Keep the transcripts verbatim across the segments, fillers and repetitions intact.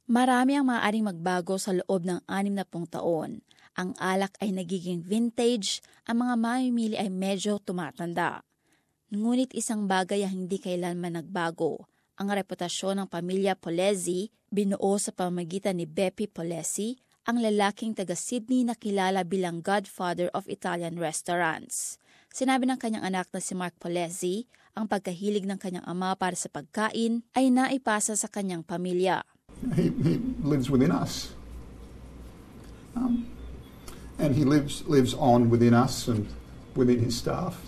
Marami ang maaaring magbago sa loob ng anim na pung taon. Ang alak ay nagiging vintage, ang mga mamimili ay medyo tumatanda. Ngunit isang bagay ang hindi kailanman nagbago. Ang reputasyon ng pamilya Polesi, binuo sa pamamagitan ni Beppe Polesi, ang lalaking taga-Sydney na kilala bilang Godfather of Italian Restaurants. Sinabi ng kanyang anak na si Mark Polesi, ang pagkahilig ng kanyang ama para sa pagkain ay naipasa sa kanyang pamilya. He, he lives within us. Um, and he lives lives on within us and within his staff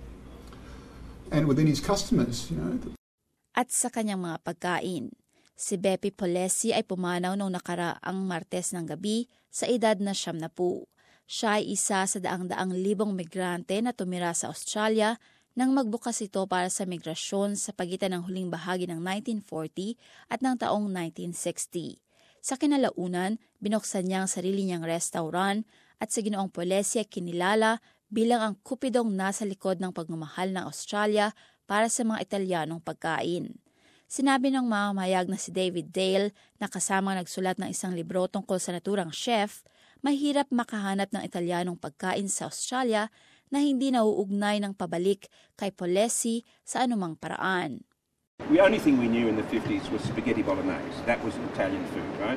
and within his customers, you know. At sa kanyang mga pagkain, si Beppe Polesi ay pumanaw noong nakaraang Martes ng gabi sa edad na siyam na pu. Siya ay isa sa daang-daang libong migrante na tumira sa Australia nang magbukas ito para sa migrasyon sa pagitan ng huling bahagi ng nineteen forty at ng taong nineteen sixty. Sa kinalaunan, binuksan niya ang sarili niyang restaurant at sa Ginoong Polesi ay kinilala bilang ang kupidong nasa likod ng pagmamahal ng Australia para sa mga Italianong pagkain. Sinabi ng mamamayag na si David Dale na kasamang nagsulat ng isang libro tungkol sa naturang chef, mahirap makahanap ng Italianong pagkain sa Australia na hindi nauugnay ng pabalik kay Polesi sa anumang paraan. The only thing we knew in the fifties was spaghetti bolognese. That was Italian food, right?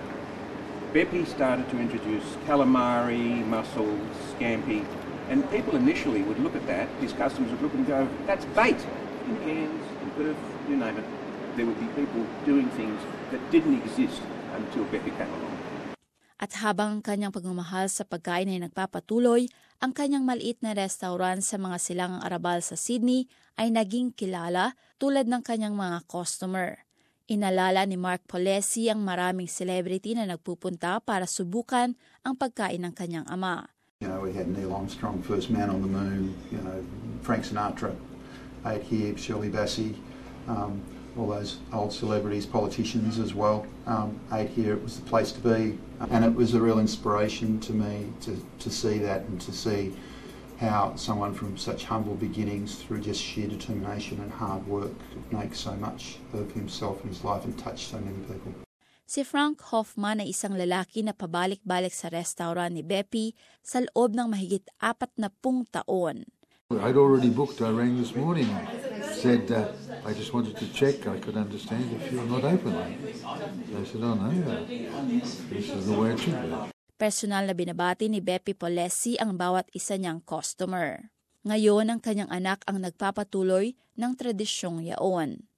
Beppe started to introduce calamari, mussels, scampi, and people initially would look at that, his customers would look and go, that's bait, in cans, in perf, you name it. There would be people doing things that didn't exist until Beppe came along. At habang ang kanyang pagmamahal sa pagkain ay nagpapatuloy, ang kanyang maliit na restaurant sa mga silangang arabal sa Sydney ay naging kilala tulad ng kanyang mga customer. Inalala ni Mark Polesi ang maraming celebrity na nagpupunta para subukan ang pagkain ng kanyang ama. You know, we had Neil Armstrong, first man on the moon, you know, Frank Sinatra ate here, Shirley Bassey, um, all those old celebrities, politicians as well, um, ate here. It was the place to be. And it was a real inspiration to me to, to see that and to see how someone from such humble beginnings through just sheer determination and hard work could make so much of himself and his life and touch so many people. Si Frank Hoffman ay isang lalaki na pabalik-balik sa restaurant ni Beppe sa loob ng mahigit apat na pung taon. I'd already booked. I rang this morning. Said uh, I just wanted to check. I could understand if you're not open. I said, oh no, this is the way it should be. Personal na binabati ni Beppe Polesi ang bawat isa niyang customer. Ngayon ang kanyang anak ang nagpapatuloy ng tradisyong yaon.